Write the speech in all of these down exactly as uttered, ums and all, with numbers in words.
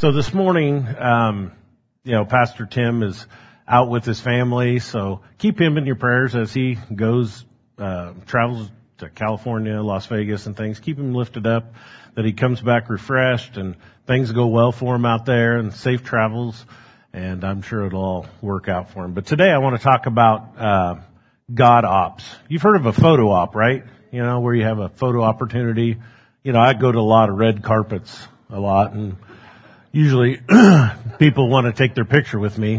So this morning, um, you know, Pastor Tim is out with his family, so keep him in your prayers as he goes, uh, travels to California, Las Vegas and things. Keep him lifted up, that he comes back refreshed and things go well for him out there and safe travels, and I'm sure it'll all work out for him. But today I want to talk about, uh, God ops. You've heard of a photo op, right? You know, where you have a photo opportunity. You know, I go to a lot of red carpets a lot, and usually people want to take their picture with me.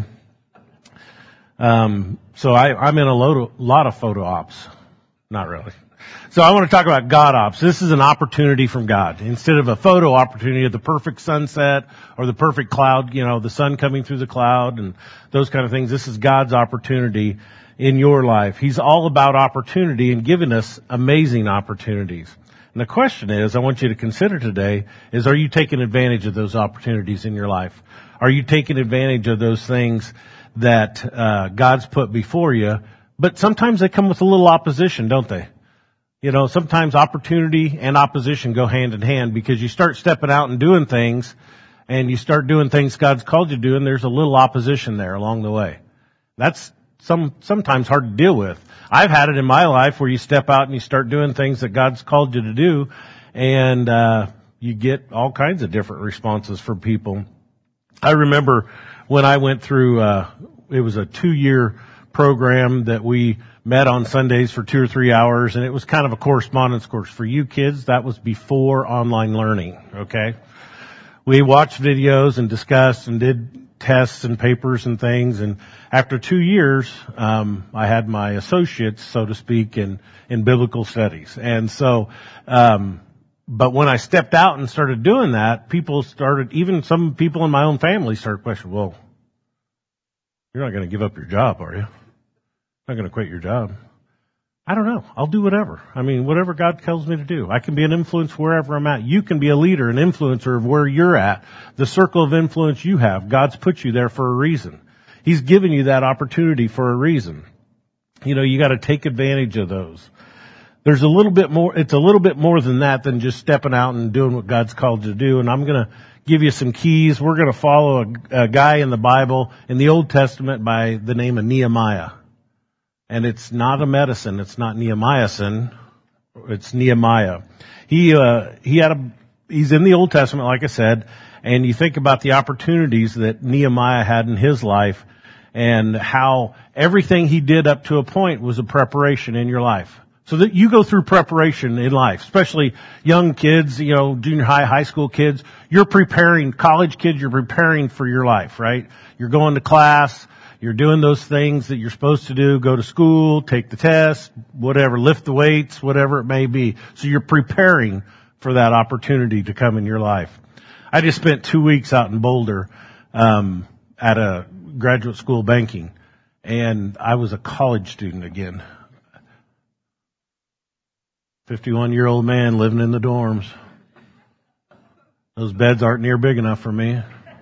Um, so I, I'm in a lot of, lot of photo ops. Not really. So I want to talk about God ops. This is an opportunity from God. Instead of a photo opportunity of the perfect sunset or the perfect cloud, you know, the sun coming through the cloud and those kind of things, this is God's opportunity in your life. He's all about opportunity and giving us amazing opportunities. And the question is, I want you to consider today, is are you taking advantage of those opportunities in your life? Are you taking advantage of those things that uh God's put before you? But sometimes they come with a little opposition, don't they? You know, sometimes opportunity and opposition go hand in hand, because you start stepping out and doing things, and you start doing things God's called you to do, and there's a little opposition there along the way. That's some sometimes hard to deal with. I've had it in my life where you step out and you start doing things that God's called you to do, and uh you get all kinds of different responses from people. I remember when I went through, uh it was a two-year program that we met on Sundays for two or three hours, and it was kind of a correspondence course. For you kids, that was before online learning, okay? We watched videos and discussed and did tests and papers and things, and after two years, um, I had my associates, so to speak, in, in biblical studies. And so, um, but when I stepped out and started doing that, people started, even some people in my own family started questioning, well, you're not going to give up your job, are you? Not going to quit your job. I don't know. I'll do whatever. I mean, whatever God tells me to do. I can be an influence wherever I'm at. You can be a leader, an influencer of where you're at. The circle of influence you have. God's put you there for a reason. He's given you that opportunity for a reason. You know, you got to take advantage of those. There's a little bit more, it's a little bit more than that than just stepping out and doing what God's called you to do. And I'm going to give you some keys. We're going to follow a, a guy in the Bible, in the Old Testament, by the name of Nehemiah. And it's not a medicine. It's not Nehemiahson. It's Nehemiah. He, uh, he had a, he's in the Old Testament, like I said, and you think about the opportunities that Nehemiah had in his life and how everything he did up to a point was a preparation in your life. So that you go through preparation in life, especially young kids, you know, junior high, high school kids. You're preparing, college kids, you're preparing for your life, right? You're going to class. You're doing those things that you're supposed to do, go to school, take the test, whatever, lift the weights, whatever it may be. So you're preparing for that opportunity to come in your life. I just spent two weeks out in Boulder, um, at a graduate school banking, and I was a college student again. fifty-one year old man living in the dorms. Those beds aren't near big enough for me.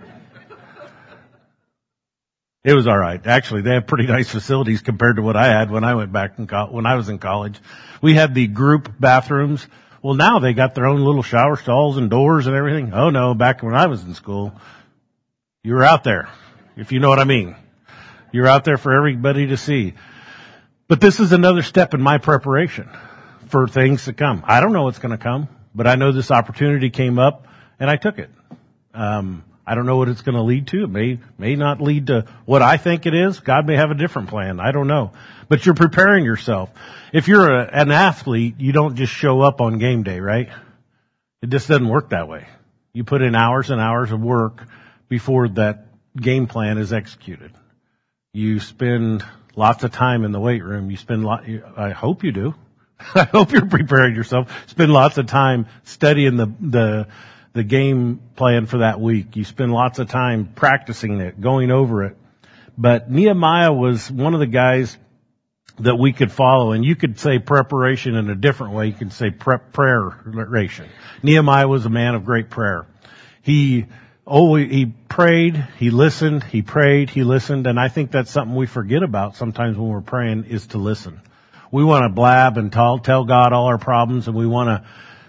It was all right. Actually, they have pretty nice facilities compared to what I had when I went back in co- when I was in college. We had the group bathrooms. Well, now they got their own little shower stalls and doors and everything. Oh no, back when I was in school, you were out there, if you know what I mean. You're out there for everybody to see. But this is another step in my preparation for things to come. I don't know what's going to come, but I know this opportunity came up and I took it. Um, I don't know what it's going to lead to. It may, may not lead to what I think it is. God may have a different plan. I don't know. But you're preparing yourself. If you're a, an athlete, you don't just show up on game day, right? It just doesn't work that way. You put in hours and hours of work before that game plan is executed. You spend lots of time in the weight room. You spend lot, I hope you do. I hope you're preparing yourself. Spend lots of time studying the, the, the game plan for that week. You spend lots of time practicing it, going over it. But Nehemiah was one of the guys that we could follow, and you could say preparation in a different way. You could say prep prayeration. Nehemiah was a man of great prayer. He always, he prayed, he listened, he prayed, he listened, and I think that's something we forget about sometimes when we're praying, is to listen. We want to blab and tell, tell God all our problems, and we want to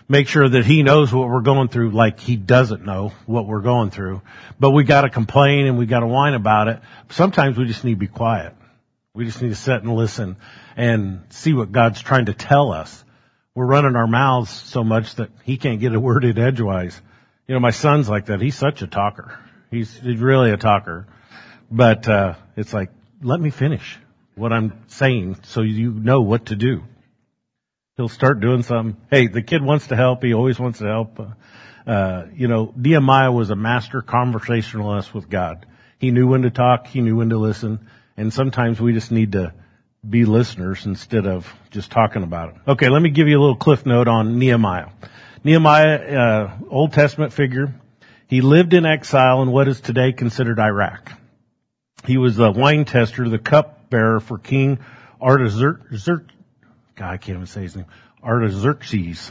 make sure that he knows what we're going through like he doesn't know what we're going through. But we got to complain and we got to whine about it. Sometimes we just need to be quiet. We just need to sit and listen and see what God's trying to tell us. We're running our mouths so much that he can't get a word in edgewise. You know, my son's like that. He's such a talker. He's, he's really a talker. But, uh, it's like, let me finish what I'm saying so you know what to do. He'll start doing something. Hey, the kid wants to help. He always wants to help. Uh, you know, Nehemiah was a master conversationalist with God. He knew when to talk. He knew when to listen. And sometimes we just need to be listeners instead of just talking about it. Okay, let me give you a little cliff note on Nehemiah. Nehemiah, uh, Old Testament figure. He lived in exile in what is today considered Iraq. He was the wine tester, the cup bearer for King Artaxerxes. God, I can't even say his name. Artaxerxes,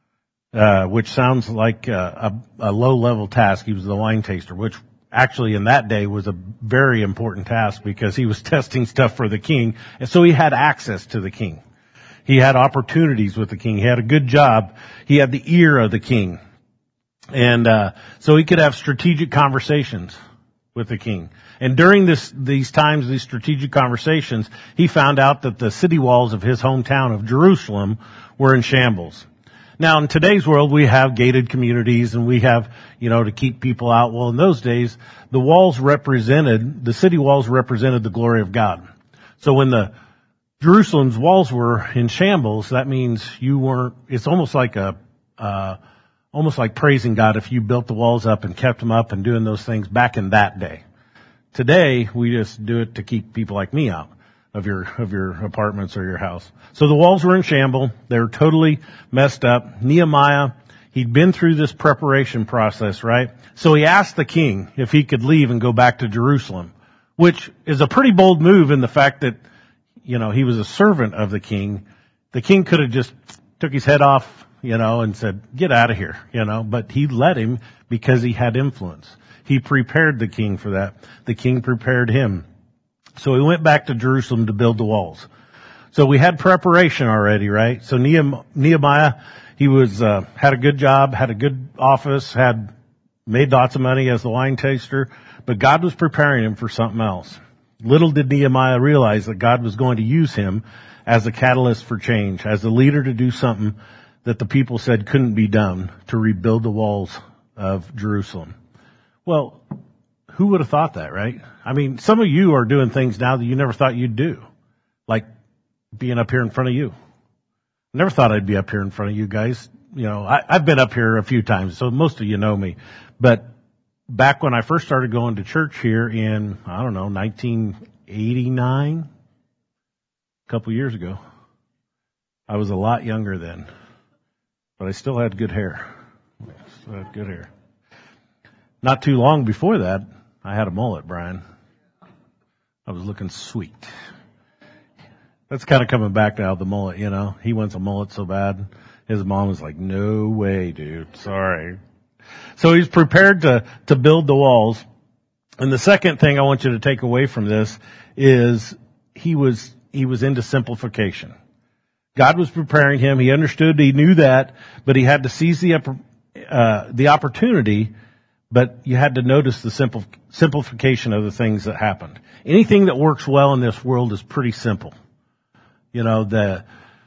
uh, which sounds like a, a, a low-level task. He was the wine taster, which actually in that day was a very important task because he was testing stuff for the king. And so he had access to the king. He had opportunities with the king. He had a good job. He had the ear of the king. And, uh, so he could have strategic conversations with the king. And during this, these times, these strategic conversations, he found out that the city walls of his hometown of Jerusalem were in shambles. Now, in today's world, we have gated communities and we have, you know, to keep people out. Well, in those days, the walls represented, the city walls represented the glory of God. So when the Jerusalem's walls were in shambles, that means you weren't, it's almost like a, uh, almost like praising God if you built the walls up and kept them up and doing those things back in that day. Today, we just do it to keep people like me out of your, of your apartments or your house. So the walls were in shambles. They were totally messed up. Nehemiah, he'd been through this preparation process, right? So he asked the king if he could leave and go back to Jerusalem, which is a pretty bold move in the fact that, you know, he was a servant of the king. The king could have just took his head off, you know, and said, get out of here, you know, but he let him because he had influence. He prepared the king for that. The king prepared him. So he went back to Jerusalem to build the walls. So we had preparation already, right? So Nehemiah, he was, uh, had a good job, had a good office, had made lots of money as the wine taster, but God was preparing him for something else. Little did Nehemiah realize that God was going to use him as a catalyst for change, as a leader to do something that the people said couldn't be done, to rebuild the walls of Jerusalem. Well, who would have thought that, right? I mean, some of you are doing things now that you never thought you'd do, like being up here in front of you. Never thought I'd be up here in front of you guys. You know, I, I've been up here a few times, so most of you know me. But back when I first started going to church here in, I don't know, nineteen eighty-nine, a couple years ago, I was a lot younger then, but I still had good hair. Still had good hair. Not too long before that, I had a mullet, Brian. I was looking sweet. That's kind of coming back now, the mullet, you know. He wants a mullet so bad. His mom was like, no way, dude. Sorry. So he's prepared to, to build the walls. And the second thing I want you to take away from this is he was, he was into simplification. God was preparing him. He understood, he knew that, but he had to seize the, uh, the opportunity. But you had to notice the simple, simplification of the things that happened. Anything that works well in this world is pretty simple. You know, the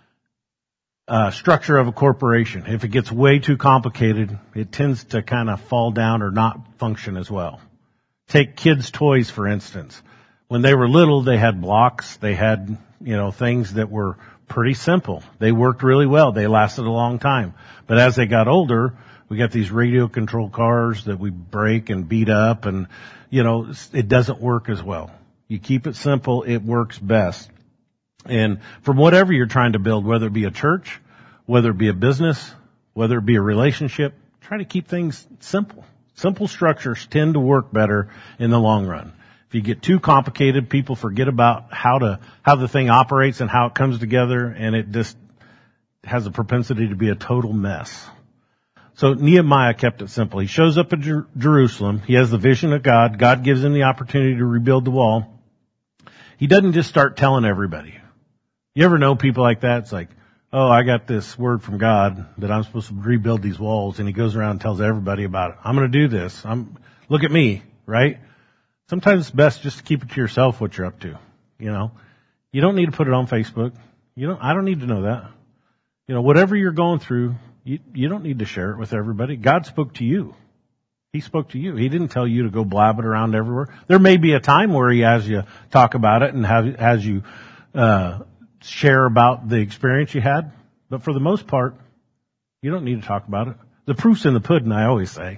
uh, structure of a corporation. If it gets way too complicated, it tends to kind of fall down or not function as well. Take kids' toys, for instance. When they were little, they had blocks. They had, you know, things that were pretty simple. They worked really well. They lasted a long time. But as they got older, we got these radio control cars that we break and beat up, and, you know, it doesn't work as well. You keep it simple, it works best. And from whatever you're trying to build, whether it be a church, whether it be a business, whether it be a relationship, try to keep things simple. Simple structures tend to work better in the long run. If you get too complicated, people forget about how to, how the thing operates and how it comes together, and it just has a propensity to be a total mess. So Nehemiah kept it simple. He shows up at Jer- Jerusalem. He has the vision of God. God gives him the opportunity to rebuild the wall. He doesn't just start telling everybody. You ever know people like that? It's like, oh, I got this word from God that I'm supposed to rebuild these walls, and he goes around and tells everybody about it. I'm going to do this. I'm, look at me, right? Sometimes it's best just to keep it to yourself what you're up to. You know, you don't need to put it on Facebook. You don't, I don't need to know that. You know, whatever you're going through, you, you don't need to share it with everybody. God spoke to you. He spoke to you. He didn't tell you to go blab it around everywhere. There may be a time where he has you talk about it and have, has you, uh, share about the experience you had. But for the most part, you don't need to talk about it. The proof's in the pudding, I always say.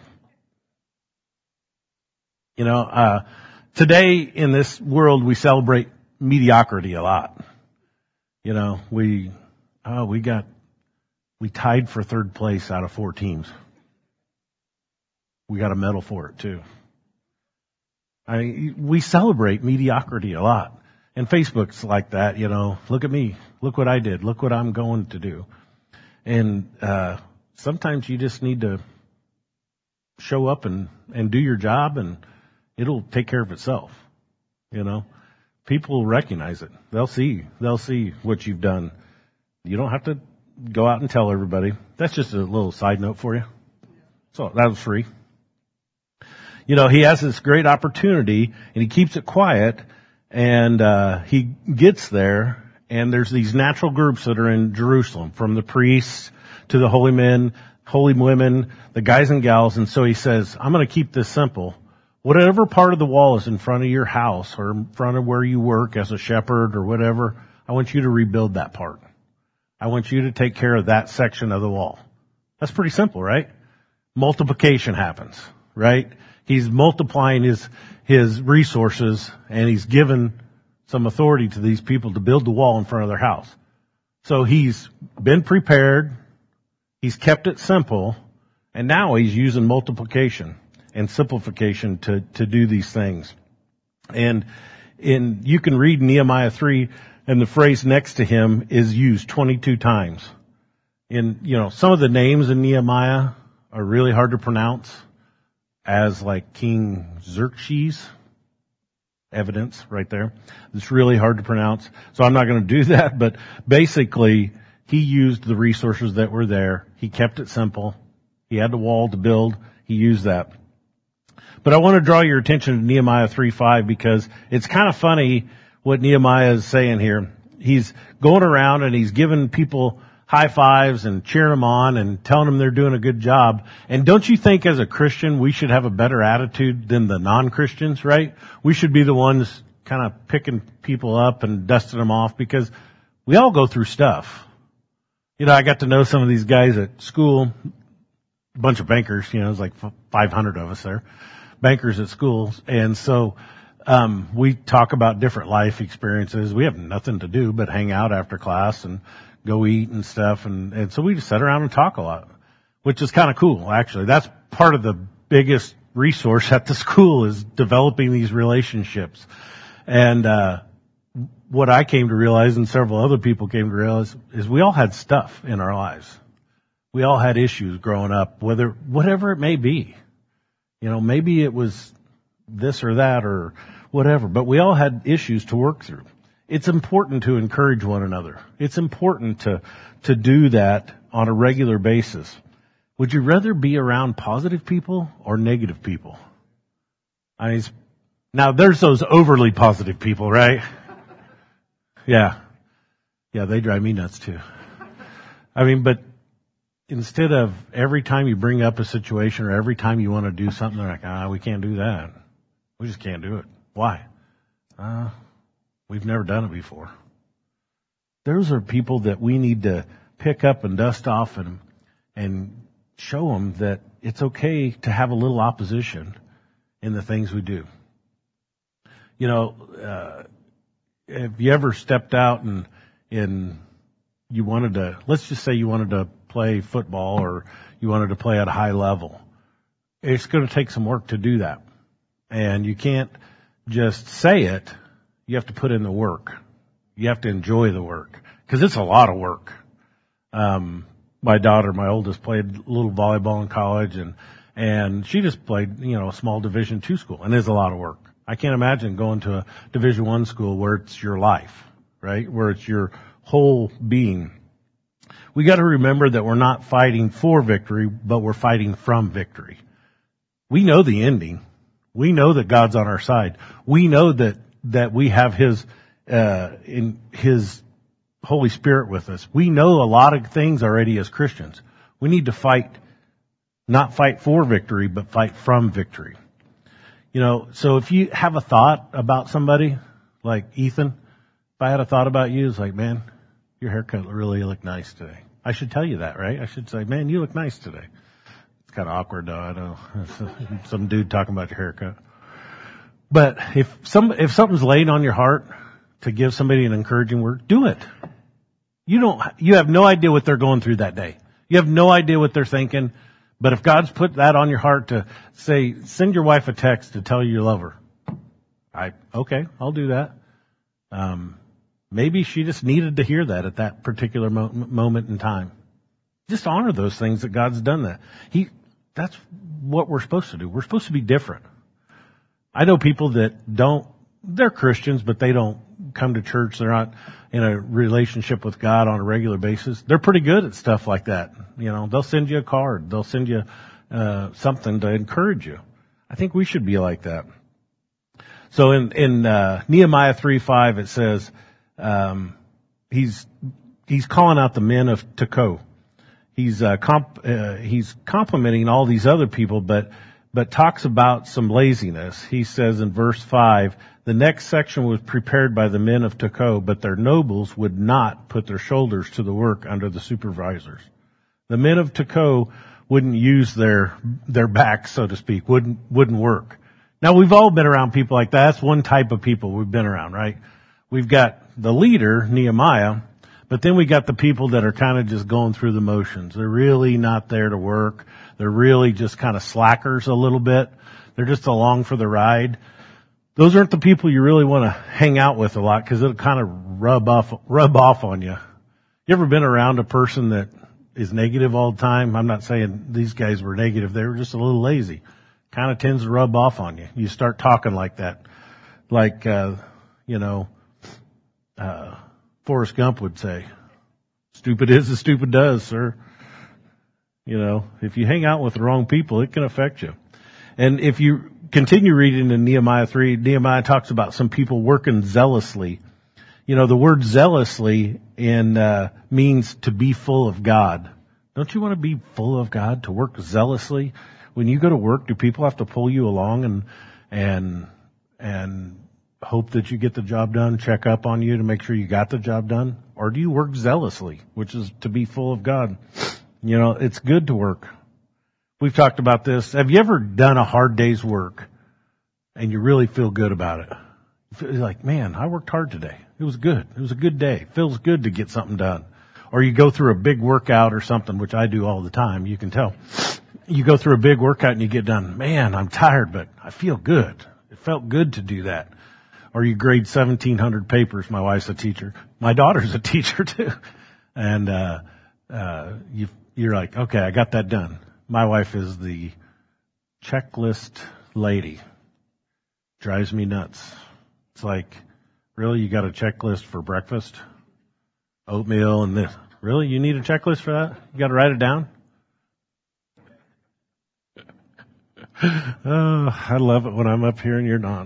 You know, uh, today in this world, we celebrate mediocrity a lot. You know, we, oh, we got, we tied for third place out of four teams. We got a medal for it too. I mean, we celebrate mediocrity a lot. And Facebook's like that, you know, look at me, look what I did, look what I'm going to do. And, uh, sometimes you just need to show up and, and do your job, and it'll take care of itself. You know, people will recognize it. They'll see, they'll see what you've done. You don't have to go out and tell everybody. That's just a little side note for you. So that was free. You know, he has this great opportunity and he keeps it quiet, and, uh, he gets there, and there's these natural groups that are in Jerusalem, from the priests to the holy men, holy women, the guys and gals. And so he says, I'm going to keep this simple. Whatever part of the wall is in front of your house or in front of where you work as a shepherd or whatever, I want you to rebuild that part. I want you to take care of that section of the wall. That's pretty simple, right? Multiplication happens, right? He's multiplying his, his resources, and he's given some authority to these people to build the wall in front of their house. So he's been prepared. He's kept it simple, and now he's using multiplication and simplification to, to do these things. And in, you can read Nehemiah three, and the phrase next to him is used twenty-two times. In, you know, some of the names in Nehemiah are really hard to pronounce, as like King Xerxes. Evidence right there. It's really hard to pronounce. So I'm not going to do that, but basically he used the resources that were there. He kept it simple. He had the wall to build. He used that. But I want to draw your attention to Nehemiah three five, because it's kind of funny what Nehemiah is saying here. He's going around and he's giving people high fives and cheering them on and telling them they're doing a good job. And don't you think as a Christian we should have a better attitude than the non-Christians, right? We should be the ones kind of picking people up and dusting them off, because we all go through stuff. You know, I got to know some of these guys at school, a bunch of bankers, you know, there's like five hundred of us there, bankers at schools. And so, um, we talk about different life experiences. We have nothing to do but hang out after class and go eat and stuff. And, and so we just sit around and talk a lot, which is kind of cool, actually. That's part of the biggest resource at the school, is developing these relationships. And, uh, what I came to realize, and several other people came to realize, is we all had stuff in our lives. We all had issues growing up, whether, whatever it may be. You know, maybe it was this or that or whatever, but we all had issues to work through. It's important to encourage one another. It's important to, to do that on a regular basis. Would you rather be around positive people or negative people? I mean, it's, now there's those overly positive people, right? Yeah. Yeah, they drive me nuts too. I mean, but instead of every time you bring up a situation or every time you want to do something, they're like, ah, we can't do that. We just can't do it. Why? Uh, we've never done it before. Those are people that we need to pick up and dust off and, and show them that it's okay to have a little opposition in the things we do. You know, uh, have you ever stepped out and, and you wanted to, let's just say you wanted to play football or you wanted to play at a high level? It's going to take some work to do that. And you can't just say it. You have to put in the work. You have to enjoy the work, because it's a lot of work. Um, my daughter, my oldest, played a little volleyball in college, and, and she just played, you know, a small Division two school, and it's a lot of work. I can't imagine going to a Division one school where it's your life, right? Where it's your whole being. we got to remember that we're not fighting for victory, but we're fighting from victory. We know the ending. We know that God's on our side. We know that, that we have His, uh, in His Holy Spirit with us. We know a lot of things already as Christians. We need to fight, not fight for victory, but fight from victory. You know, so if you have a thought about somebody, like Ethan, if I had a thought about you, it's like, man, your haircut really looked nice today. I should tell you that, right? I should say, man, you look nice today. It's kind of awkward though, I know. Some dude talking about your haircut. But if some, if something's laid on your heart to give somebody an encouraging word, do it. You don't, you have no idea what they're going through that day. You have no idea what they're thinking. But if God's put that on your heart to say, send your wife a text to tell you you love her. I, okay, I'll do that. Um, maybe she just needed to hear that at that particular mo- moment in time. Just honor those things that God's done that. He, that's what we're supposed to do. We're supposed to be different. I know people that don't, they're Christians, but they don't come to church. They're not in a relationship with God on a regular basis. They're pretty good at stuff like that. You know, they'll send you a card. They'll send you, uh, something to encourage you. I think we should be like that. So in, in, uh, Nehemiah three five, it says, um, he's, he's calling out the men of Tekoa. He's, uh, comp, uh, he's complimenting all these other people, but, but talks about some laziness. He says in verse five, the next section was prepared by the men of Tekoa, but their nobles would not put their shoulders to the work under the supervisors. The men of Tekoa wouldn't use their, their backs, so to speak, wouldn't, wouldn't work. Now we've all been around people like that. That's one type of people we've been around, right? We've got the leader, Nehemiah, but then we got the people that are kind of just going through the motions. They're really not there to work. They're really just kind of slackers a little bit. They're just along for the ride. Those aren't the people you really want to hang out with a lot because it'll kind of rub off, rub off on you. You ever been around a person that is negative all the time? I'm not saying these guys were negative. They were just a little lazy. Kind of tends to rub off on you. You start talking like that. Like, uh, you know, uh, Forrest Gump would say, stupid is as stupid does, sir. You know, if you hang out with the wrong people, it can affect you. And if you continue reading in Nehemiah three, Nehemiah talks about some people working zealously. You know, the word zealously in, uh, means to be full of God. Don't you want to be full of God, to work zealously? When you go to work, do people have to pull you along and, and, and hope that you get the job done, check up on you to make sure you got the job done? Or do you work zealously, which is to be full of God? You know, it's good to work. We've talked about this. Have you ever done a hard day's work and you really feel good about it? You're like, man, I worked hard today. It was good. It was a good day. It feels good to get something done. Or you go through a big workout or something, which I do all the time. You can tell. You go through a big workout and you get done. Man, I'm tired, but I feel good. It felt good to do that. Or you grade seventeen hundred papers. My wife's a teacher. My daughter's a teacher too. And, uh, uh, you, you're like, okay, I got that done. My wife is the checklist lady. Drives me nuts. It's like, really? You got a checklist for breakfast? Oatmeal and this. Really? You need a checklist for that? You got to write it down? Oh, I love it when I'm up here and you're not.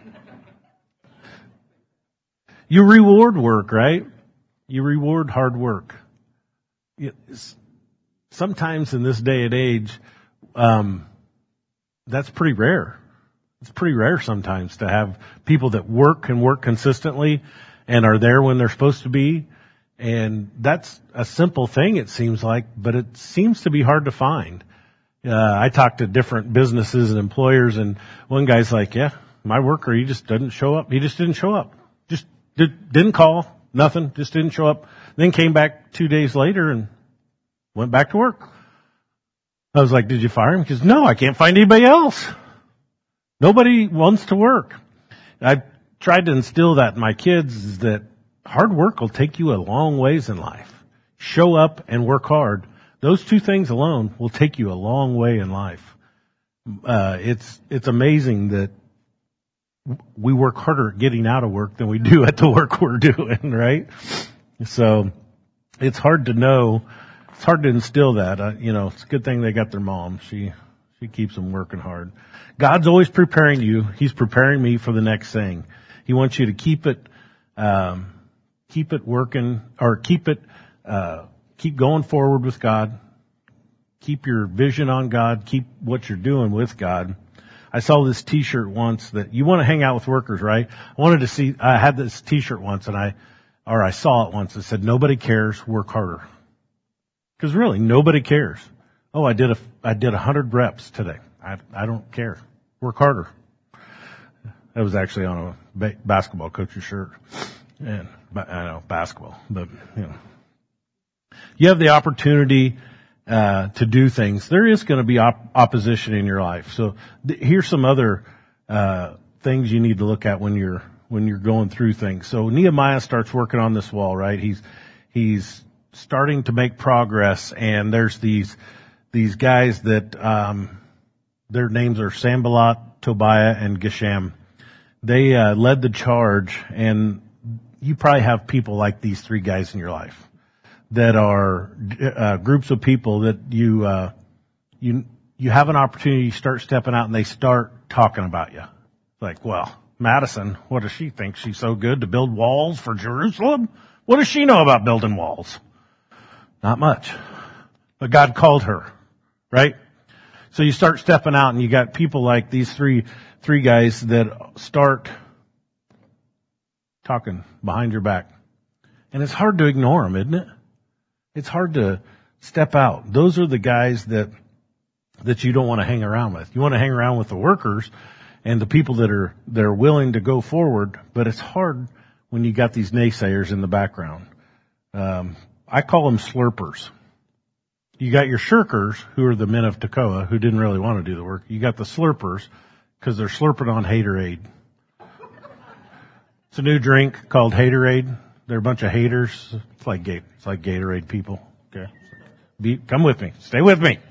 You reward work, right? You reward hard work. It's, sometimes in this day and age, um, that's pretty rare. It's pretty rare sometimes to have people that work and work consistently and are there when they're supposed to be. And that's a simple thing, it seems like, but it seems to be hard to find. Uh, I talked to different businesses and employers, and one guy's like, yeah, my worker, he just doesn't show up. He just didn't show up. Just did, didn't call, nothing, just didn't show up. Then came back two days later and went back to work. I was like, did you fire him? He goes, no, I can't find anybody else. Nobody wants to work. I tried to instill that in my kids, is that hard work will take you a long ways in life. Show up and work hard. Those two things alone will take you a long way in life. Uh, it's, it's amazing that we work harder at getting out of work than we do at the work we're doing, right? So it's hard to know, it's hard to instill that. Uh, you know, it's a good thing they got their mom. She, she keeps them working hard. God's always preparing you. He's preparing me for the next thing. He wants you to keep it, um, keep it working, or keep it, uh, keep going forward with God. Keep your vision on God. Keep what you're doing with God. I saw this t-shirt once that you want to hang out with workers, right? I wanted to see, I had this t-shirt once and I, or I saw it once. It said, nobody cares, work harder. Cause really, nobody cares. Oh, I did a, I did a hundred reps today. I, I don't care. Work harder. That was actually on a ba- basketball coach's shirt. And I know basketball, but you know, you have the opportunity uh, to do things. There is going to be op- opposition in your life. So th- here's some other uh, things you need to look at when you're when you're going through things. So Nehemiah starts working on this wall, right? He's he's starting to make progress, and there's these these guys that um, their names are Sanballat, Tobiah, and Geshem. They uh, led the charge, and you probably have people like these three guys in your life that are uh, groups of people that you uh, you you have an opportunity to start stepping out, and they start talking about you. Like, well, Madison, what does she think? She's so good to build walls for Jerusalem? What does she know about building walls? Not much. But God called her, right? So you start stepping out, and you got people like these three three guys that start talking behind your back. And it's hard to ignore them, isn't it? It's hard to step out. Those are the guys that that you don't want to hang around with. You want to hang around with the workers and the people that are that are willing to go forward, but it's hard when you got these naysayers in the background. Um, I call them slurpers. You got your shirkers, who are the men of Tekoa, who didn't really want to do the work. You got the slurpers, because they're slurping on Haterade. It's a new drink called Haterade. They're a bunch of haters. It's like Gate. It's like Gatorade people. Okay, Be, come with me. Stay with me.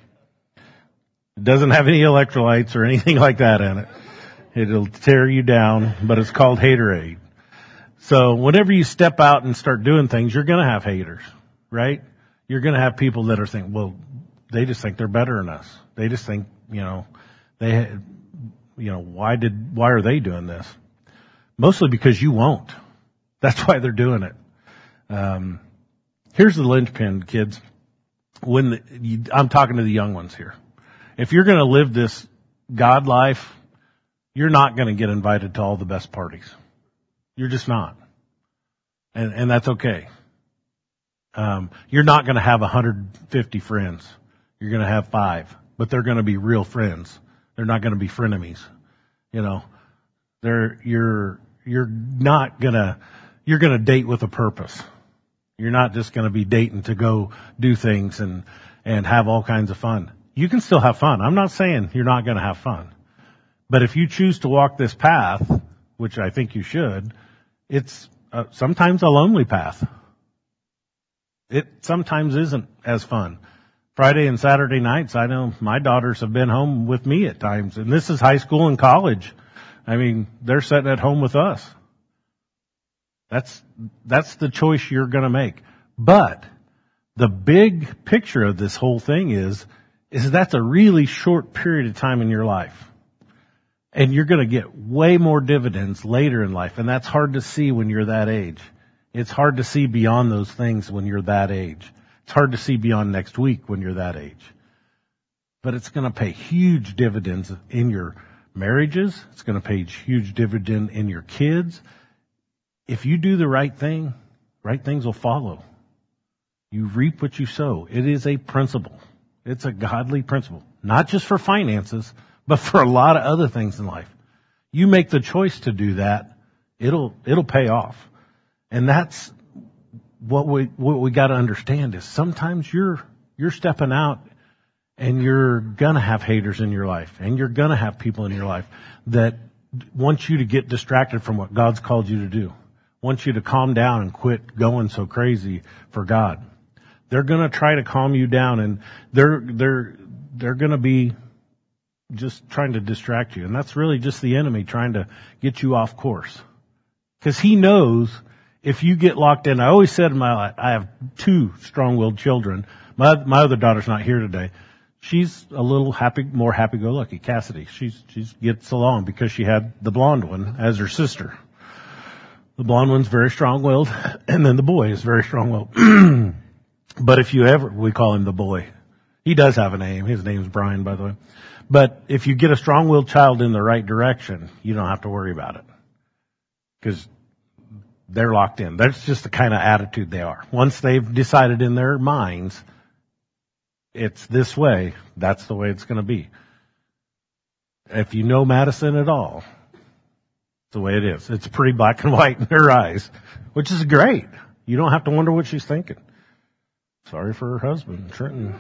It doesn't have any electrolytes or anything like that in it. It'll tear you down, but it's called Haterade. So whenever you step out and start doing things, you're going to have haters, right? You're going to have people that are thinking, well, they just think they're better than us. They just think, you know, they, you know, why did, why are they doing this? Mostly because you won't. That's why they're doing it. Um, here's the linchpin, kids. When the, you, I'm talking to the young ones here. If you're going to live this God life, you're not going to get invited to all the best parties. You're just not. And, and that's okay. Um, you're not going to have one hundred fifty friends. You're going to have five, but they're going to be real friends. They're not going to be frenemies. You know, they're, you're, you're not going to, you're going to date with a purpose. You're not just going to be dating to go do things and, and have all kinds of fun. You can still have fun. I'm not saying you're not going to have fun. But if you choose to walk this path, which I think you should, it's uh, sometimes a lonely path. It sometimes isn't as fun. Friday and Saturday nights, I know my daughters have been home with me at times, and this is high school and college. I mean, they're sitting at home with us. That's, that's the choice you're going to make. But the big picture of this whole thing is, is that's a really short period of time in your life. And you're going to get way more dividends later in life. And that's hard to see when you're that age. It's hard to see beyond those things when you're that age. It's hard to see beyond next week when you're that age. But it's going to pay huge dividends in your marriages. It's going to pay huge dividend in your kids. If you do the right thing, right things will follow. You reap what you sow. It is a principle. It's a godly principle. Not just for finances, but for a lot of other things in life. You make the choice to do that, it'll, it'll pay off. And that's what we, what we gotta understand is sometimes you're, you're stepping out and you're gonna have haters in your life and you're gonna have people in your life that want you to get distracted from what God's called you to do. Want you to calm down and quit going so crazy for God. They're gonna try to calm you down and they're, they're, they're gonna be just trying to distract you. And that's really just the enemy trying to get you off course. Because he knows if you get locked in, I always said in my life, I have two strong-willed children. My, my other daughter's not here today. She's a little happy, more happy-go-lucky, Cassidy. She's, she's gets along because she had the blonde one as her sister. The blonde one's very strong-willed, and then the boy is very strong-willed. But if you ever, we call him the boy. He does have a name. His name's Brian, by the way. But if you get a strong-willed child in the right direction, you don't have to worry about it. Because they're locked in. That's just the kind of attitude they are. Once they've decided in their minds, it's this way, that's the way it's going to be. If you know Madison at all, it's the way it is. It's pretty black and white in her eyes, which is great. You don't have to wonder what she's thinking. Sorry for her husband, Trenton.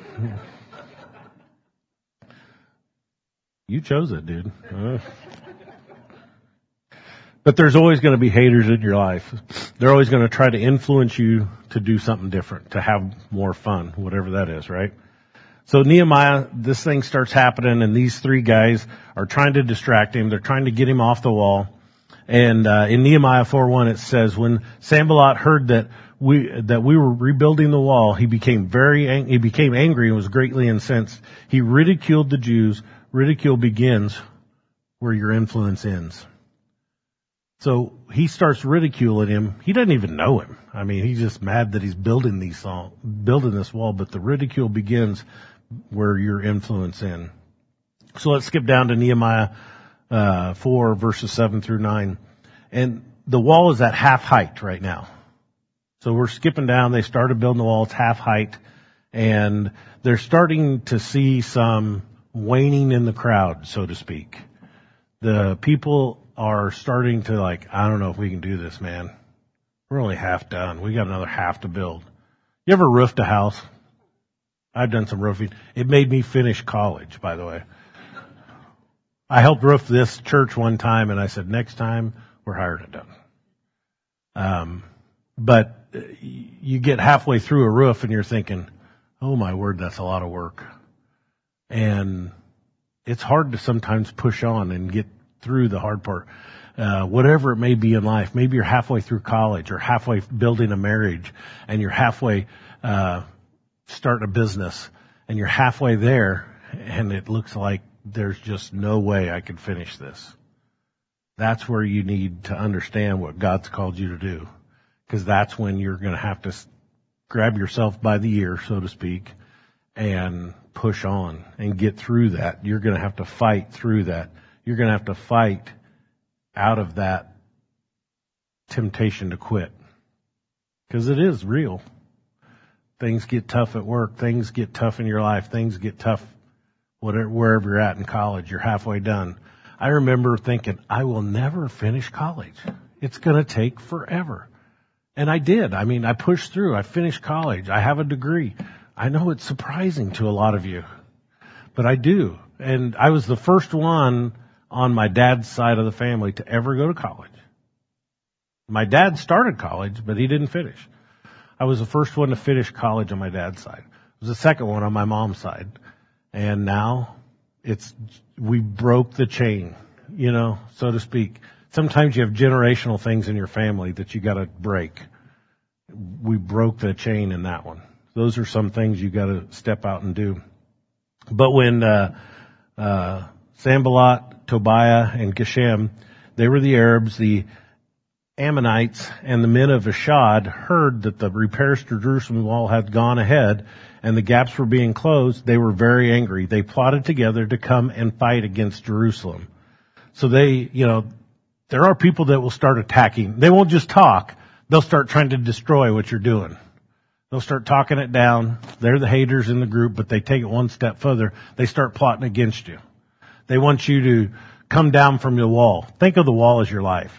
You chose it, dude. Uh. But there's always going to be haters in your life. They're always going to try to influence you to do something different, to have more fun, whatever that is, right? So Nehemiah, this thing starts happening, and these three guys are trying to distract him. They're trying to get him off the wall. And uh, in Nehemiah four one, it says, when Sanballat heard that we that we were rebuilding the wall, he became very ang- he became angry and was greatly incensed. He ridiculed the Jews. Ridicule begins where your influence ends. So he starts ridiculing him. He doesn't even know him. I mean, he's just mad that he's building these song, building this wall. But the ridicule begins where your influence ends. So let's skip down to Nehemiah uh, four verses seven through nine, and the wall is at half height right now. So we're skipping down. They started building the wall. It's half height, and they're starting to see some waning in the crowd, so to speak. The people are starting to like, I don't know if we can do this, man. We're only half done. We got another half to build. You ever roofed a house? I've done some roofing. It made me finish college, by the way. I helped roof this church one time, and I said, next time, we're hiring it done. Um, but you get halfway through a roof, and you're thinking, oh, my word, that's a lot of work. And it's hard to sometimes push on and get through the hard part. Uh, whatever it may be in life, maybe you're halfway through college or halfway building a marriage, and you're halfway uh starting a business, and you're halfway there, and it looks like there's just no way I can finish this. That's where you need to understand what God's called you to do, because that's when you're going to have to grab yourself by the ear, so to speak, and push on and get through that. You're going to have to fight through that. You're going to have to fight out of that temptation to quit, because it is real. Things get tough at work. Things get tough in your life. Things get tough whatever, wherever you're at in college. You're halfway done. I remember thinking, I will never finish college. It's going to take forever. And I did. I mean, I pushed through. I finished college. I have a degree. I know it's surprising to a lot of you, but I do. And I was the first one on my dad's side of the family to ever go to college. My dad started college, but he didn't finish. I was the first one to finish college on my dad's side. I was the second one on my mom's side. And now it's, we broke the chain, you know, so to speak. Sometimes you have generational things in your family that you got to break. We broke the chain in that one. Those are some things you got to step out and do. But when uh, uh, Sanballat, Tobiah, and Geshem, they were the Arabs, the Ammonites, and the men of Ashad heard that the repairs to Jerusalem wall had gone ahead and the gaps were being closed, they were very angry. They plotted together to come and fight against Jerusalem. So they, you know, there are people that will start attacking. They won't just talk. They'll start trying to destroy what you're doing. They'll start talking it down. They're the haters in the group, but they take it one step further. They start plotting against you. They want you to come down from the wall. Think of the wall as your life.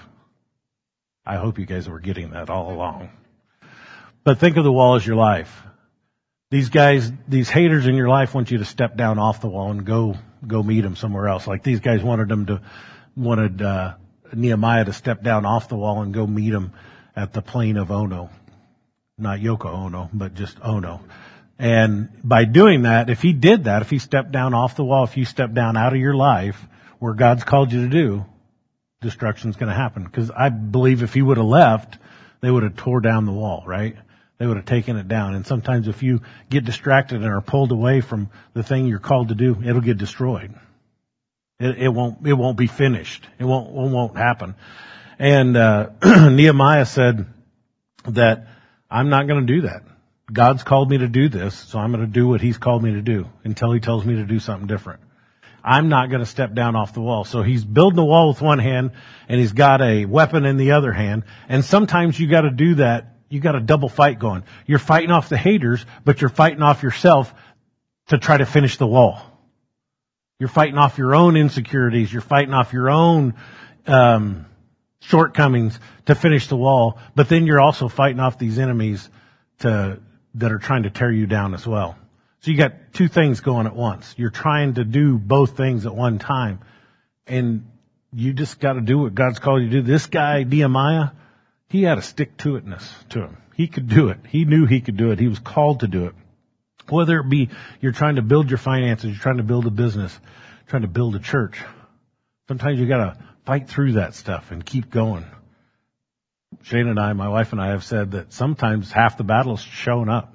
I hope you guys were getting that all along. But think of the wall as your life. These guys, these haters in your life want you to step down off the wall and go, go meet them somewhere else. Like these guys wanted them to, wanted, uh, Nehemiah to step down off the wall and go meet them at the plain of Ono. Not Yoko Ono, but just Ono. And by doing that, if he did that, if he stepped down off the wall, if you step down out of your life where God's called you to do, destruction's going to happen. Because I believe if he would have left, they would have tore down the wall, right? They would have taken it down. And sometimes if you get distracted and are pulled away from the thing you're called to do, it'll get destroyed. It, it won't, it won't be finished. It won't, it won't happen. And, uh, Nehemiah said that I'm not going to do that. God's called me to do this, so I'm going to do what he's called me to do until he tells me to do something different. I'm not going to step down off the wall. So he's building the wall with one hand and he's got a weapon in the other hand. And sometimes you got to do that. You got a double fight going. You're fighting off the haters, but you're fighting off yourself to try to finish the wall. You're fighting off your own insecurities. You're fighting off your own um shortcomings to finish the wall. But then you're also fighting off these enemies to that are trying to tear you down as well. So you got two things going at once. You're trying to do both things at one time. And you just got to do what God's called you to do. This guy, Nehemiah, he had a stick-to-itness to him. He could do it. He knew he could do it. He was called to do it. Whether it be you're trying to build your finances, you're trying to build a business, trying to build a church. Sometimes you got to fight through that stuff and keep going. Shane and I, my wife and I, have said that sometimes half the battle is showing up.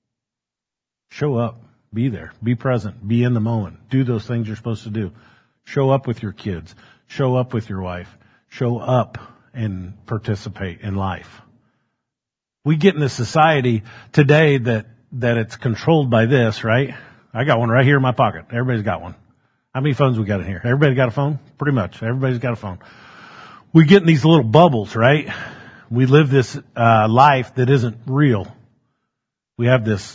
Show up. Be there. Be present. Be in the moment. Do those things you're supposed to do. Show up with your kids. Show up with your wife. Show up and participate in life. We get in a society today that, that it's controlled by this, right? I got one right here in my pocket. Everybody's got one. How many phones we got in here? Everybody got a phone? Pretty much. Everybody's got a phone. We get in these little bubbles, right? We live this uh life that isn't real. We have this,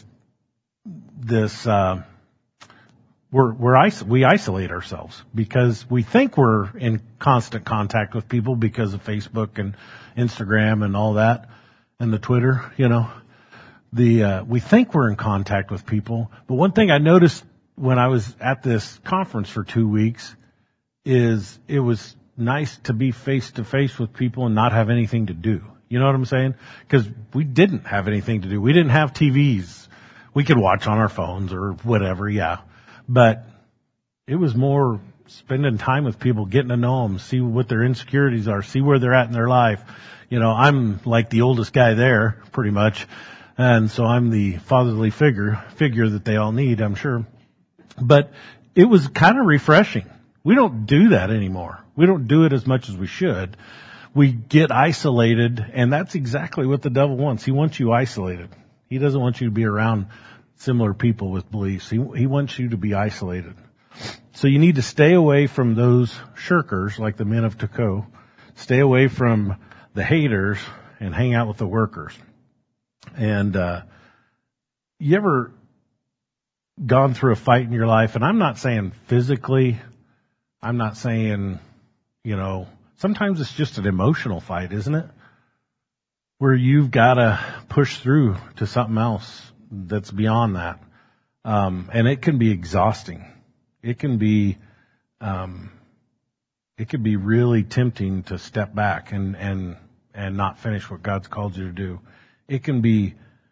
this, uh, we're, we're, is- we isolate ourselves because we think we're in constant contact with people because of Facebook and Instagram and all that and the Twitter, you know. The, uh, we think we're in contact with people. But one thing I noticed when I was at this conference for two weeks is it was nice to be face to face with people and not have anything to do. You know what I'm saying? Because we didn't have anything to do. We didn't have T Vs. We could watch on our phones or whatever, yeah. But it was more spending time with people, getting to know them, see what their insecurities are, see where they're at in their life. You know, I'm like the oldest guy there, pretty much. And so I'm the fatherly figure, figure that they all need, I'm sure. But it was kind of refreshing. We don't do that anymore. We don't do it as much as we should. We get isolated, and that's exactly what the devil wants. He wants you isolated. He doesn't want you to be around similar people with beliefs. He, he wants you to be isolated. So you need to stay away from those shirkers, like the men of Tekoa. Stay away from the haters and hang out with the workers. And uh you ever gone through a fight in your life? And I'm not saying physically. I'm not saying, you know, sometimes it's just an emotional fight, isn't it? Where you've got to push through to something else that's beyond that. Um, and it can be exhausting. It can be, um, it can be really tempting to step back and, and, and not finish what God's called you to do. It can be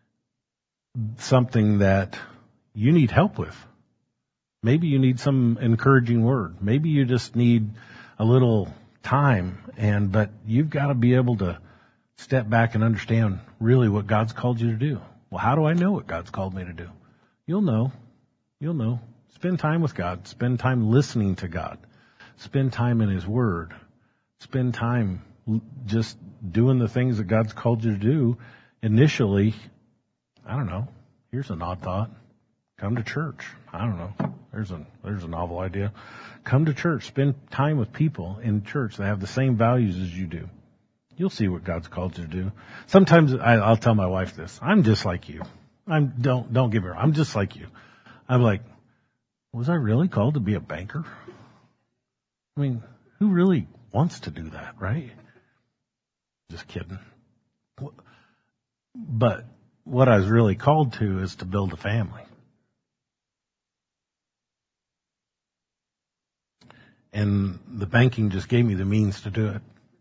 something that you need help with. Maybe you need some encouraging word. Maybe you just need a little time, and but you've got to be able to step back and understand really what God's called you to do. Well, how do I know what God's called me to do? You'll know. You'll know. Spend time with God. Spend time listening to God. Spend time in His Word. Spend time just doing the things that God's called you to do. Initially, I don't know. Here's an odd thought. Come to church. I don't know. There's a there's a novel idea. Come to church. Spend time with people in church that have the same values as you do. You'll see what God's called you to do. Sometimes I, I'll tell my wife this. I'm just like you. I'm don't don't get me wrong. I'm just like you. I'm like, was I really called to be a banker? I mean, who really wants to do that, right? Just kidding. But what I was really called to is to build a family. And the banking just gave me the means to do it.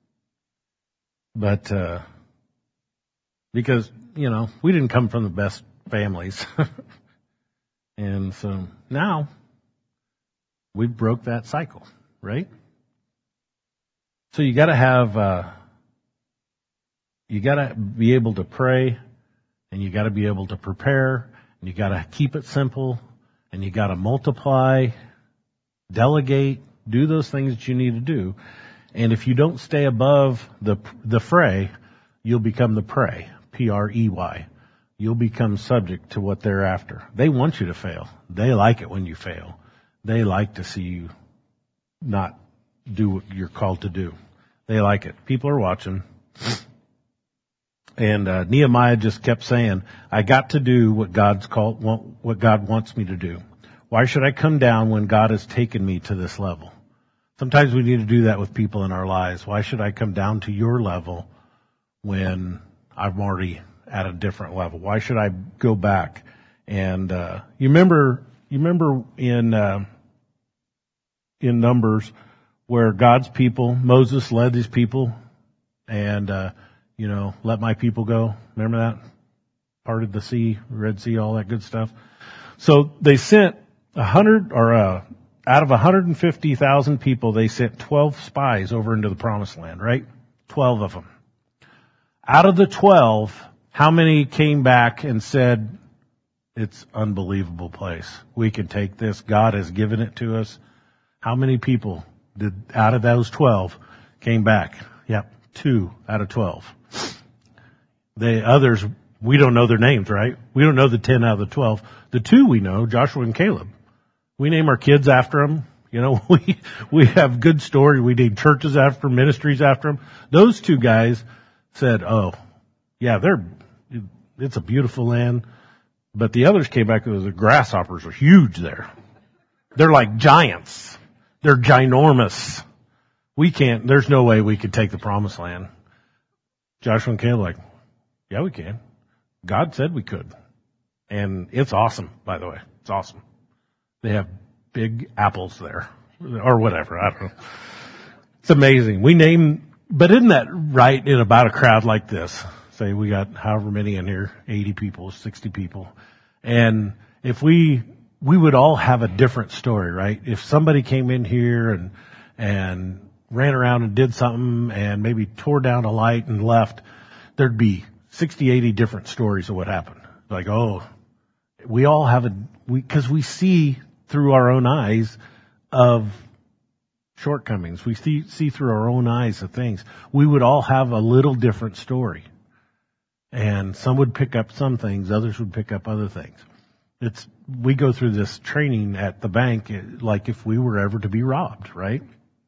But, uh, because, you know, we didn't come from the best families. And so now we broke that cycle, right? So you got to have, uh, You gotta be able to pray, and you gotta be able to prepare, and you gotta keep it simple, and you gotta multiply, delegate, do those things that you need to do. And if you don't stay above the the fray, you'll become the prey, P R E Y. You'll become subject to what they're after. They want you to fail. They like it when you fail. They like to see you not do what you're called to do. They like it. People are watching. And uh, Nehemiah just kept saying, I got to do what God's called, what God wants me to do. Why should I come down when God has taken me to this level? Sometimes we need to do that with people in our lives. Why should I come down to your level when I'm already at a different level? Why should I go back? And uh, you remember, you remember in uh, in Numbers where God's people, Moses led his people, and uh, you know, let my people go. Remember that? Parted the sea, Red Sea, all that good stuff. So they sent a hundred, or uh, out of one hundred fifty thousand people, they sent twelve spies over into the Promised Land, right? Twelve of them. Out of the twelve, how many came back and said, it's an unbelievable place. We can take this. God has given it to us. How many people did, out of those twelve, came back? Yep, two out of twelve. The others, we don't know their names, right? We don't know the ten out of the twelve. The two we know, Joshua and Caleb. We name our kids after them. You know, we, we have good story. We name churches after them, ministries after them. Those two guys said, oh, yeah, they're, it's a beautiful land. But the others came back, the grasshoppers are huge there. They're like giants. They're ginormous. We can't, there's no way we could take the Promised Land. Joshua and Caleb like, yeah, we can. God said we could. And it's awesome, by the way. It's awesome. They have big apples there. Or whatever, I don't know. It's amazing. We name, but isn't that right in about a crowd like this? Say we got however many in here, eighty people, sixty people. And if we, we would all have a different story, right? If somebody came in here and, and ran around and did something and maybe tore down a light and left, there'd be sixty, eighty different stories of what happened. Like, oh, we all have a, we, cause we see through our own eyes of shortcomings. We see, see through our own eyes of things. We would all have a little different story. And some would pick up some things, others would pick up other things. It's, we go through this training at the bank like if we were ever to be robbed, right?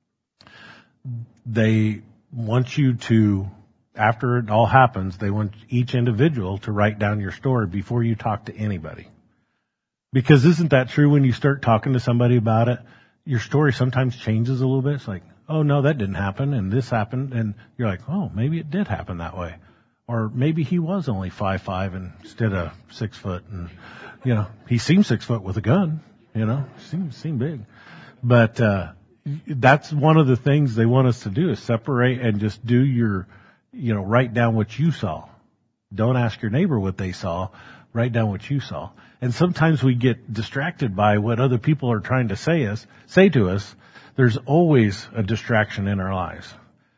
They want you to, after it all happens, they want each individual to write down your story before you talk to anybody. Because isn't that true when you start talking to somebody about it? Your story sometimes changes a little bit. It's like, oh no, that didn't happen and this happened. And you're like, oh, maybe it did happen that way. Or maybe he was only five five instead of six foot. And, you know, he seemed six foot with a gun, you know, seemed, seemed big. But, uh, that's one of the things they want us to do is separate and just do your, you know, write down what you saw. Don't ask your neighbor what they saw. Write down what you saw. And sometimes we get distracted by what other people are trying to say us, say to us. There's always a distraction in our lives.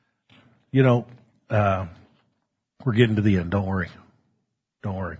You know, uh, we're getting to the end. Don't worry. Don't worry.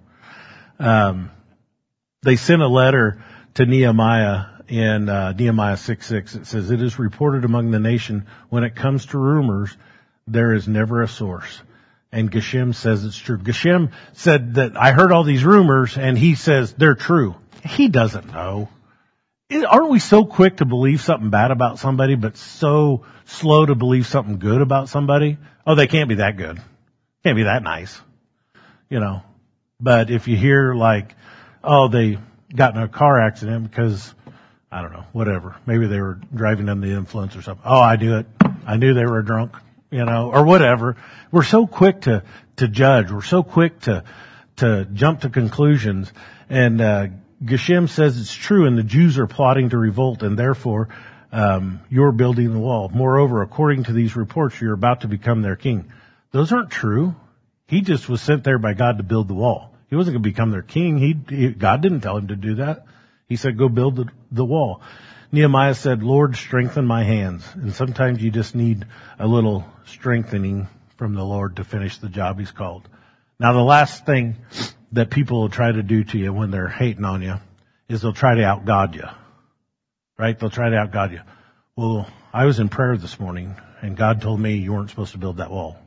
Um, they sent a letter to Nehemiah in uh, Nehemiah six six. It says, it is reported among the nation when it comes to rumors, there is never a source. And Geshem says it's true. Geshem said that I heard all these rumors and he says they're true. He doesn't know. Aren't we so quick to believe something bad about somebody, but so slow to believe something good about somebody? Oh, they can't be that good. Can't be that nice. You know, but if you hear like, oh, they got in a car accident because, I don't know, whatever. Maybe they were driving under the influence or something. Oh, I knew it. I knew they were drunk, you know, or whatever. We're so quick to, to judge. We're so quick to, to jump to conclusions. And, uh, Geshem says it's true and the Jews are plotting to revolt and therefore, um, you're building the wall. Moreover, according to these reports, you're about to become their king. Those aren't true. He just was sent there by God to build the wall. He wasn't going to become their king. He, he God didn't tell him to do that. He said, go build the, the wall. Nehemiah said, Lord, strengthen my hands. And sometimes you just need a little strengthening from the Lord to finish the job He's called. Now, the last thing that people will try to do to you when they're hating on you is they'll try to out-God you. Right? They'll try to out-God you. Well, I was in prayer this morning, and God told me you weren't supposed to build that wall.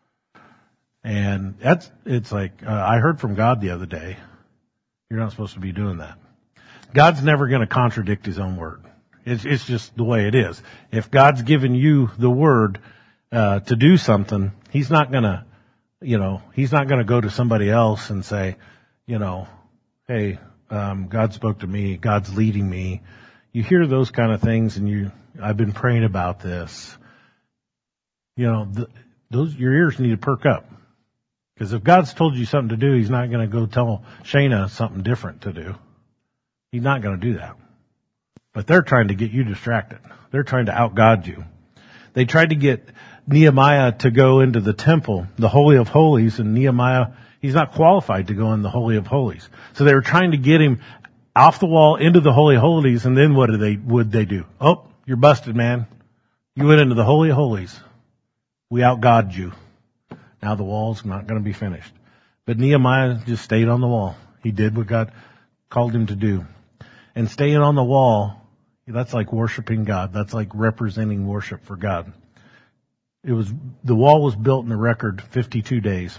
And that's, it's like, uh, I heard from God the other day, you're not supposed to be doing that. God's never going to contradict His own word. It's, it's just the way it is. If God's given you the word, uh, to do something, He's not going to, you know, He's not going to go to somebody else and say, you know, hey, um, God spoke to me, God's leading me. You hear those kind of things and you, I've been praying about this. You know, the, those, your ears need to perk up. Because if God's told you something to do, He's not going to go tell Shayna something different to do. He's not going to do that. But they're trying to get you distracted. They're trying to out-God you. They tried to get Nehemiah to go into the temple, the Holy of Holies, and Nehemiah, he's not qualified to go in the Holy of Holies. So they were trying to get him off the wall into the Holy of Holies, and then what did they, would they do? Oh, you're busted, man. You went into the Holy of Holies. We out-God you. Now the wall's not going to be finished. But Nehemiah just stayed on the wall. He did what God called him to do. And staying on the wall, that's like worshiping God. That's like representing worship for God. It was, the wall was built in a record fifty-two days.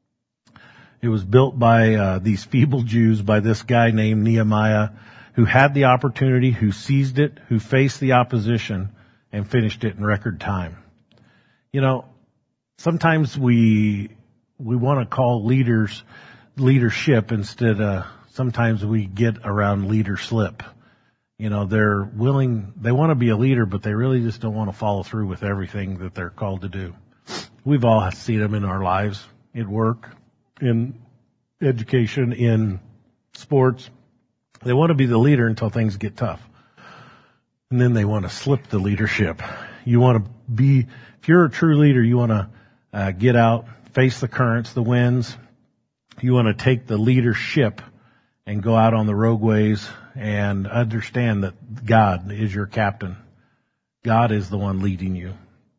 It was built by uh, these feeble Jews, by this guy named Nehemiah, who had the opportunity, who seized it, who faced the opposition, and finished it in record time. You know, sometimes we we want to call leaders leadership instead of, sometimes we get around leader slip. You know, they're willing, they want to be a leader, but they really just don't want to follow through with everything that they're called to do. We've all seen them in our lives, at work, in education, in sports. They want to be the leader until things get tough. And then they want to slip the leadership. You want to be, if you're a true leader, you want to uh, get out, face the currents, the winds. You want to take the leadership and go out on the roadways and understand that God is your captain. God is the one leading you.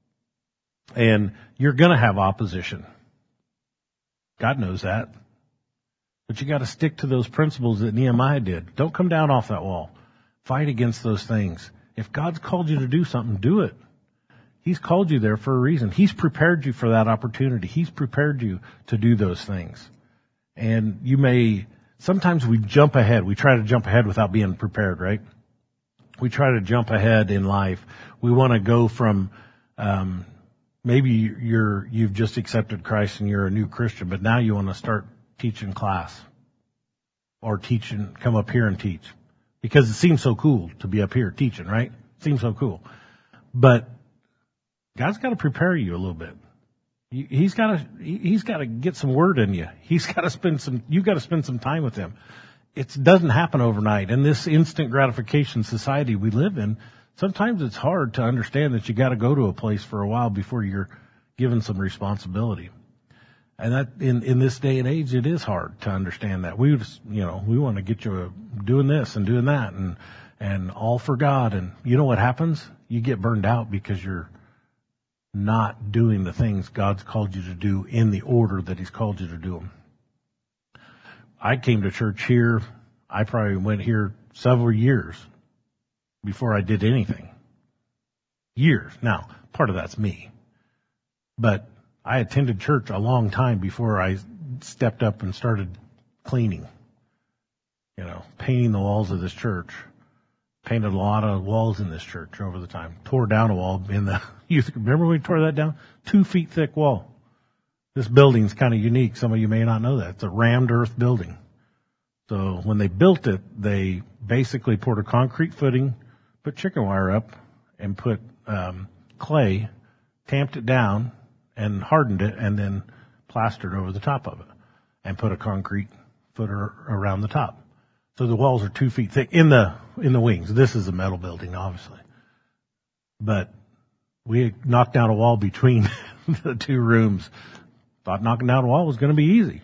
And you're going to have opposition. God knows that. But you got to stick to those principles that Nehemiah did. Don't come down off that wall. Fight against those things. If God's called you to do something, do it. He's called you there for a reason. He's prepared you for that opportunity. He's prepared you to do those things. And you may, sometimes we jump ahead. We try to jump ahead without being prepared, right? We try to jump ahead in life. We want to go from, um, maybe you're, you've just accepted Christ and you're a new Christian, but now you want to start teaching class or teaching, come up here and teach because it seems so cool to be up here teaching, right? It seems so cool. But God's got to prepare you a little bit. He's got to, he's got to get some word in you. He's got to spend some, you've got to spend some time with him. It doesn't happen overnight. In this instant gratification society we live in, sometimes it's hard to understand that you got to go to a place for a while before you're given some responsibility. And that, in, in this day and age, it is hard to understand that. We just, you know, we want to get you doing this and doing that and, and all for God. And you know what happens? You get burned out because you're not doing the things God's called you to do in the order that He's called you to do them. I came to church here. I probably went here several years before I did anything. Years. Now, part of that's me. But I attended church a long time before I stepped up and started cleaning. You know, painting the walls of this church. Painted a lot of walls in this church over the time. Tore down a wall in the youth. Remember when we tore that down? Two feet thick wall. This building's kind of unique. Some of you may not know that. It's a rammed earth building. So when they built it, they basically poured a concrete footing, put chicken wire up, and put um, clay, tamped it down, and hardened it, and then plastered over the top of it, and put a concrete footer around the top. So the walls are two feet thick in the in the wings. This is a metal building, obviously. But we knocked down a wall between the two rooms. Thought knocking down a wall was going to be easy.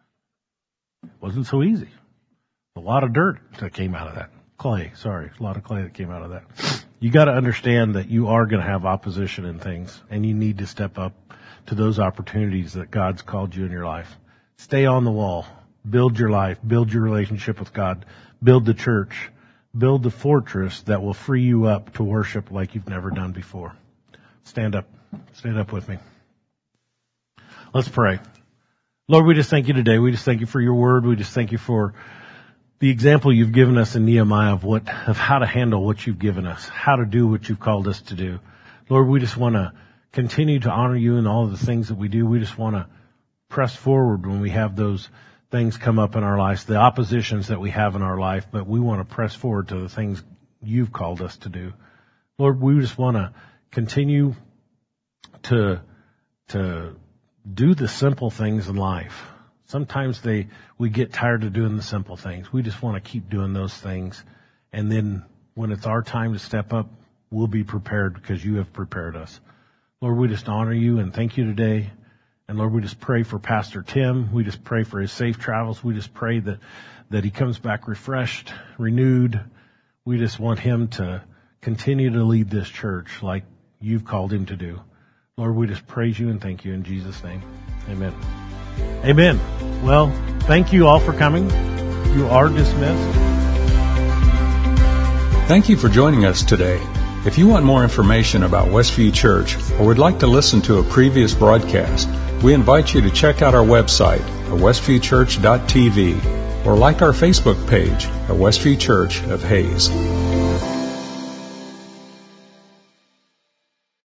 Wasn't so easy. A lot of dirt that came out of that. Clay, sorry. A lot of clay that came out of that. You got to understand that you are going to have opposition in things, and you need to step up. to those opportunities that God's called you in your life. Stay on the wall. Build your life. Build your relationship with God. Build the church. Build the fortress that will free you up to worship like you've never done before. Stand up. Stand up with me. Let's pray. Lord, we just thank you today. We just thank you for your word. We just thank you for the example you've given us in Nehemiah of what, of how to handle what you've given us, how to do what you've called us to do. Lord, we just want to continue to honor you in all of the things that we do. We just want to press forward when we have those things come up in our lives, the oppositions that we have in our life, but we want to press forward to the things you've called us to do. Lord, we just want to continue to, to do the simple things in life. Sometimes they, we get tired of doing the simple things. We just want to keep doing those things. And then when it's our time to step up, we'll be prepared because you have prepared us. Lord, we just honor you and thank you today. And Lord, we just pray for Pastor Tim. We just pray for his safe travels. We just pray that, that he comes back refreshed, renewed. We just want him to continue to lead this church like you've called him to do. Lord, we just praise you and thank you in Jesus' name. Amen. Amen. Well, thank you all for coming. You are dismissed. Thank you for joining us today. If you want more information about Westview Church or would like to listen to a previous broadcast, we invite you to check out our website at westview church dot t v or like our Facebook page at Westview Church of Hayes.